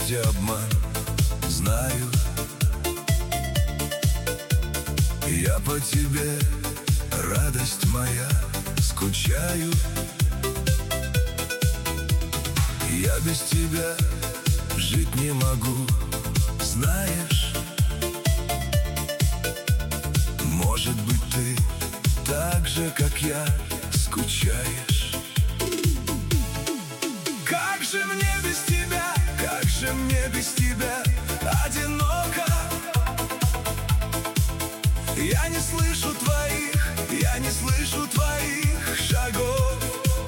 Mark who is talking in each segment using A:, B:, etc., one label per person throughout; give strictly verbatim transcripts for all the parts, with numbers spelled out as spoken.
A: везде обман, знаю. Я по тебе, радость моя, скучаю. Я без тебя жить не могу, знаешь. Может быть, ты так же, как я, скучаешь. Как же мне без тебя, как же мне без тебя одиноко. Я не слышу твоих, я не слышу твоих шагов.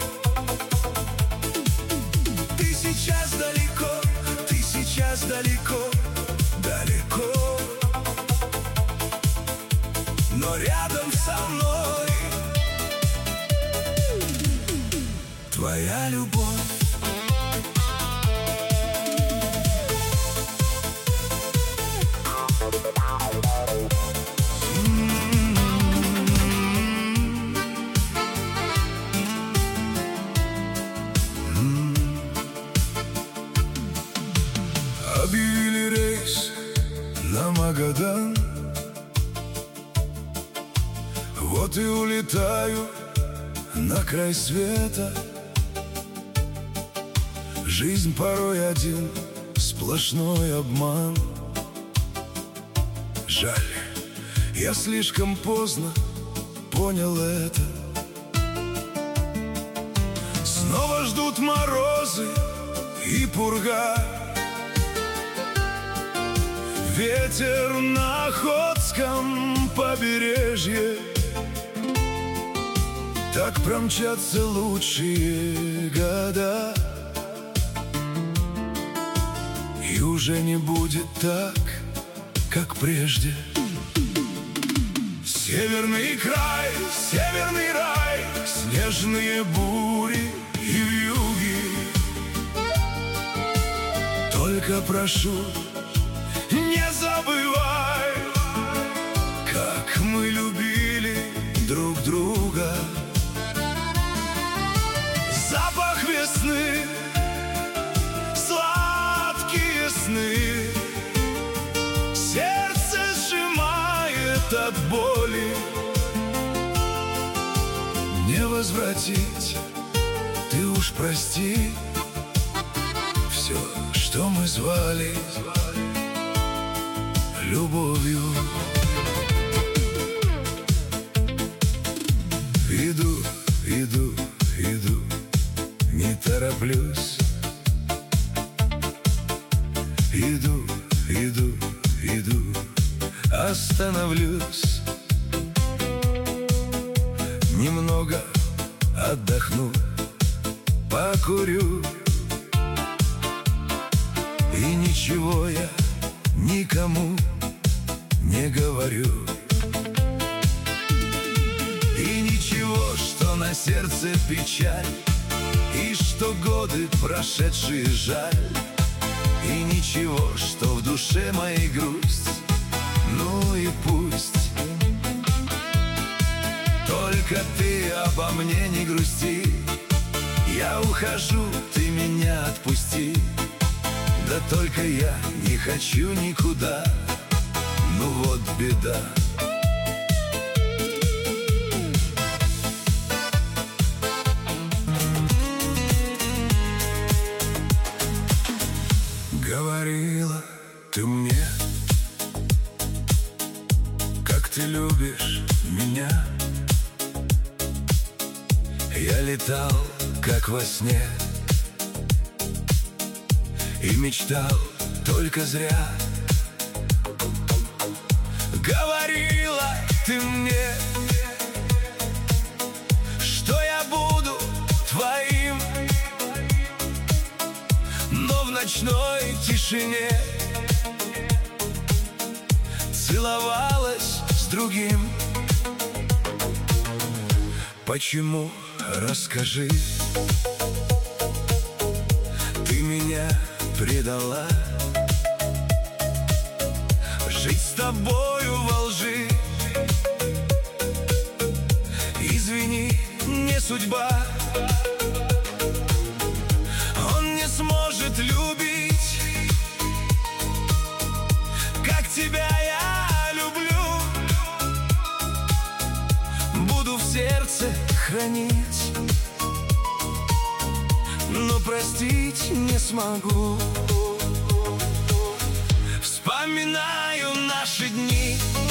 A: Ты сейчас далеко, ты сейчас далеко, далеко, но рядом со мной твоя любовь. Объявили рейс на Магадан, вот и улетаю на край света. Жизнь порой один сплошной обман. Жаль, я слишком поздно понял это. Снова ждут морозы и пурга. Ветер на Охотском побережье. Так промчатся лучшие года, и уже не будет так, как прежде. Северный край, северный рай, снежные бури и вьюги. Только прошу, не забывай, как мы любили друг друга. Запах весны, сладкие сны, сердце сжимает от боли. Не возвратить, ты уж прости все, что мы звали любовью. Иду, иду, иду, не тороплюсь. Иду, иду, иду, остановлюсь. Немного отдохну, покурю. И ничего я никому не говорю. И ничего, что на сердце печаль, и что годы прошедшие жаль. И ничего, что в душе моей грусть. Ну и пусть. Только ты обо мне не грусти. Я ухожу, ты меня отпусти. Да только я не хочу никуда. Ну вот беда. Говорила ты мне, как ты любишь меня. Я летал, как во сне, и мечтал только зря. Говорила ты мне, что я буду твоим, но в ночной тишине целовалась с другим. Почему, расскажи, ты меня предала? Жить с тобою во лжи, извини, не судьба. Он не сможет любить как тебя я люблю. Буду в сердце хранить, но простить не смогу. Вспоминаю наши дни,